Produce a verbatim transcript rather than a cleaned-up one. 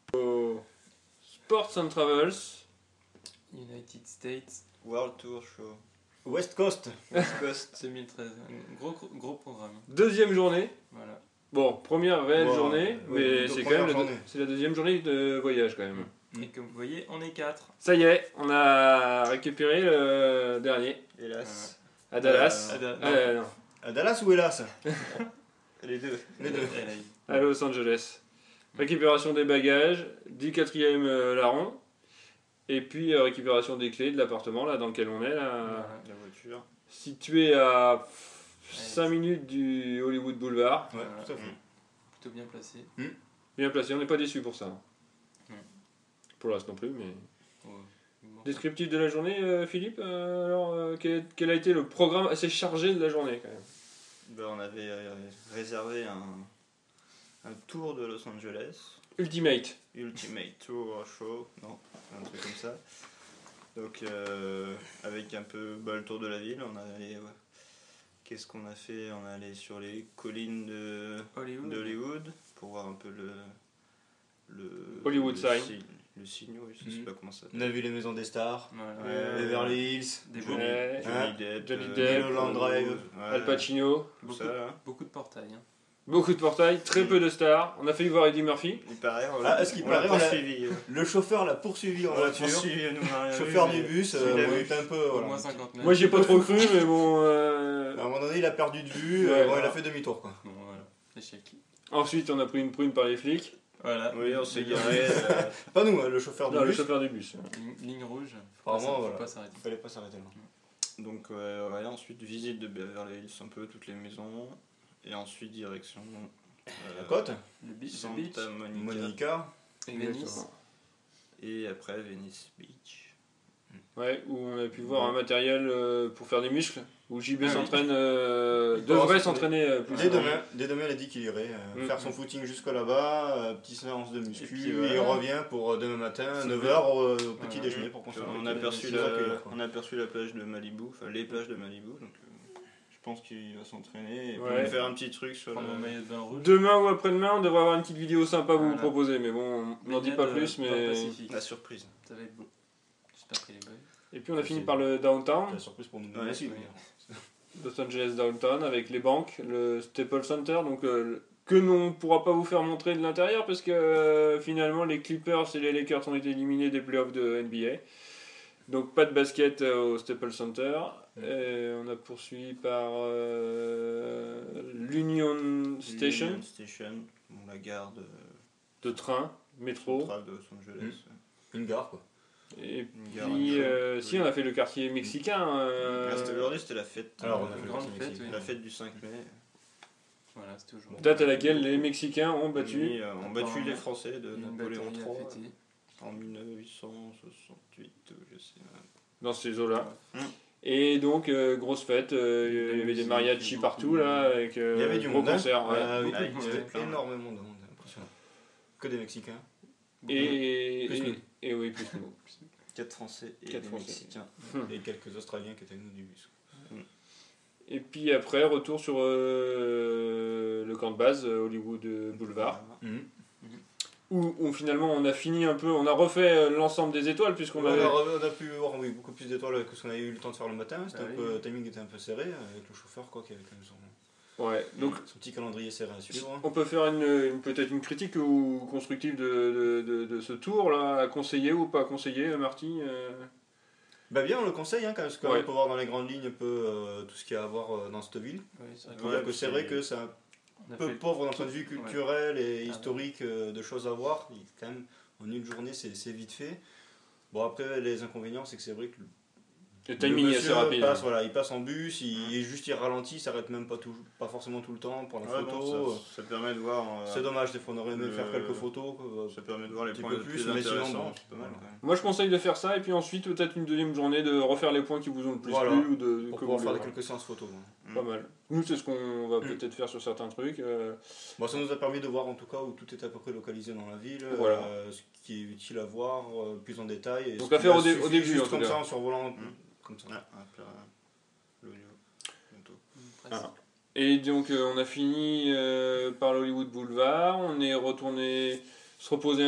Sports and Travels. United States. World Tour Show. West Coast. West Coast. deux mille treize. Un gros, gros, gros programme. Deuxième journée. Voilà. Bon, première réelle Bon, journée, oui, mais donc c'est quand première même la, journée. c'est la deuxième journée de voyage quand même. Mm. Et comme vous voyez, on est quatre. Ça y est, on a récupéré le dernier Hélas. à Dallas. Euh, à Da- Euh, non, À Dallas ou Hélas? Les deux. Les deux. L A. à Los Angeles. Récupération des bagages, dix quatrième euh, larron, et puis euh, récupération des clés de l'appartement là dans lequel on est là, Voilà. La voiture. situé à cinq minutes du Hollywood Boulevard. Ouais, Voilà. tout à fait. Plutôt bien placé. Bien placé, on n'est pas déçu pour ça. Mm. Pour l'instant non plus, mais. Ouais. Bon. Descriptif de la journée, euh, Philippe euh, alors, euh, quel, quel a été le programme assez chargé de la journée quand même? Ben, on avait euh, réservé un, un tour de Los Angeles. Ultimate. Ultimate Tour Show. Non, un truc comme ça. Donc, euh, avec un peu bah, le tour de la ville, on allait. Ouais. Qu'est-ce qu'on a fait? On est allé sur les collines de Hollywood. d'Hollywood pour voir un peu le. le Hollywood le sign. signe- Le signe, oui, je sais Mhm. pas comment ça On s'appelle. a vu les maisons des stars, Voilà. Ouais. Beverly Hills, Des Johnny, Ouais. Johnny Hein Depp, Johnny euh, Depp, Mulholland Drive, ouais, Al Pacino. tout Beaucoup, ça, hein. beaucoup de portails. Hein. Beaucoup de portails, très peu de stars. On a failli voir Eddie Murphy. Il paraît, on Ah, l'a est-ce qu'il on l'a paraît, on l'a- poursuivi. euh. le chauffeur l'a poursuivi en On l'a voiture. poursuivi, nous, on a rien Chauffeur vu, du mais bus, s'il euh, a bon, vu- il était un peu. Au Voilà. moins cinquante mètres. Moi j'y ai pas trop cru, mais bon. euh, À un moment donné, il a perdu de vue, euh, Ouais. bon, il a fait demi-tour quoi. Bon, voilà. Échec. Ensuite, on a pris une prune par les flics. Voilà. Oui, on s'est garé. euh, Pas nous, hein, le chauffeur du Non, le bus. chauffeur du bus. Ligne, ligne rouge. Faut Apparemment, pas, s'arrêter, voilà. faut pas s'arrêter. Il fallait pas s'arrêter là. Donc, euh, ouais, ensuite, visite de Beverly Hills, un peu toutes les maisons. Et ensuite, direction. euh, La côte, Le, bi- le Santa beach. Monica. Monica. Et Venice. Exactement. Et après, Venice Beach. Ouais, où on a pu voir un matériel euh, pour faire des muscles. Où J B Ah oui. s'entraîne, euh, Il devrait commence- s'entraîner euh, plus Dès souvent. demain, dès demain, il a dit qu'il irait euh, Mm. faire son footing jusque là-bas, euh, petite séance de muscu, Et et, puis, voilà. il revient pour euh, demain matin, C'est neuf heures au, au petit Voilà. déjeuner pour On consommer. a, aperçu six la, heures cueillir, quoi. on a aperçu la plage de Malibu, enfin les plages de Malibu. Donc, euh, je pense qu'il va s'entraîner et Ouais. faire un petit truc sur Prendre le. mon maillot de bain rouge. Demain ou après-demain, on devrait avoir une petite vidéo sympa à vous Voilà. proposer. Mais bon, on n'en dit Baignade, pas euh, plus. dans le Mais... Pacifique. La surprise. Ça va être beau. J'espère qu'il est beau. Et puis on a fini C'est- par le downtown. La surprise pour nous Ouais, aussi. oui. d'ailleurs. Los Angeles Downtown avec les banques, le Staples Center, donc euh, le- que l'on ne pourra pas vous faire montrer de l'intérieur parce que euh, finalement les Clippers et les Lakers ont été éliminés des playoffs de N B A. Donc pas de basket euh, au Staples Center. Et on a poursuivi par euh, l'Union Station Union Station, bon, la gare de de train, métro. centrale de Los Angeles. Une gare quoi. Et Une gare, puis un euh, shop. si on a fait le quartier mexicain. euh, Ah, c'était aujourd'hui, c'était la fête. Alors, on euh, a fait Une le grande quartier fête, Mexique. oui. la fête du cinq mai. Voilà, c'était aujourd'hui. Date à laquelle les Mexicains ont battu. Oui, euh, ont battu les Français de Une Napoléon bataille à trois fêter. en mille huit cent soixante-huit, je sais pas. Dans ces eaux-là. Mm. Et donc, euh, grosse fête, euh, De la il y avait des musique, mariachis beaucoup partout, de- là, avec euh, Il y avait du gros monde. hein. concert. ouais. Ah oui, Ah, il y c'était avait plein. énormément de monde, impressionnant. Que des Mexicains. Et, Plus et, nous. et oui, plus nous. Quatre Français et Quatre des Français. Mexicains. Et quelques Australiens qui étaient avec nous du bus. Et puis après, retour sur euh, le camp de base, euh, Hollywood Boulevard, Mhm. où, où finalement on a fini un peu, on a refait euh, l'ensemble des étoiles, puisqu'on On, avait... a, on a pu voir oui, beaucoup plus d'étoiles que ce qu'on avait eu le temps de faire le matin. C'était Ah un oui. peu, le timing était un peu serré avec le chauffeur quoi, qui avait quand même son, Ouais, donc son petit calendrier serré à suivre. hein. on peut faire une, une- peut-être une critique ou constructive de, de, de, de ce tour, là, à conseiller ou pas conseiller, Marty euh, Bah bien, on le conseille hein, quand même, parce qu'on Ouais. peut voir dans les grandes lignes un peu euh, tout ce qu'il y a à voir euh, dans cette ville. Oui, c'est vrai On qu'on voit Ouais, que parce c'est que- vrai que c'est un a peu fait- pauvre d'un point de vue culturel et Ah historique euh, de choses à voir. Il, quand même, en une journée, c'est c'est vite fait. Bon, après, les inconvénients, c'est que c'est vrai que le, le le timing est assez monsieur rapide. passe, voilà, il passe en bus, il, il juste il ralentit, il s'arrête même pas, tout, pas forcément tout le temps pour la Ouais, photo. bon, ça, ça permet de voir. euh, C'est dommage, des fois on aurait aimé Le- faire quelques photos. quoi. Ça permet de voir les Un petit points peu les plus, plus mais sinon, intéressants. bon, C'est pas mal quand même. Moi je conseille de faire ça et puis ensuite peut-être une deuxième journée de refaire les points qui vous ont le plus Voilà. plu ou de Pour que pouvoir vous faire voulez. quelques séances photos. hein. Pas mal. Nous c'est ce qu'on va peut-être faire sur certains trucs. euh, Bon, ça nous a permis de voir en tout cas où tout est à peu près localisé dans la ville, Voilà. euh, ce qui est utile à voir euh, plus en détail. Et Donc ce à qui faire a au dé- suffi au début, juste en tout comme cas. ça en survolant. Mm. Comme ça. Ouais, après, euh, l'audio, bientôt. Presque. Ah. Et donc euh, on a fini euh, par l'Hollywood Boulevard, on est retourné se reposer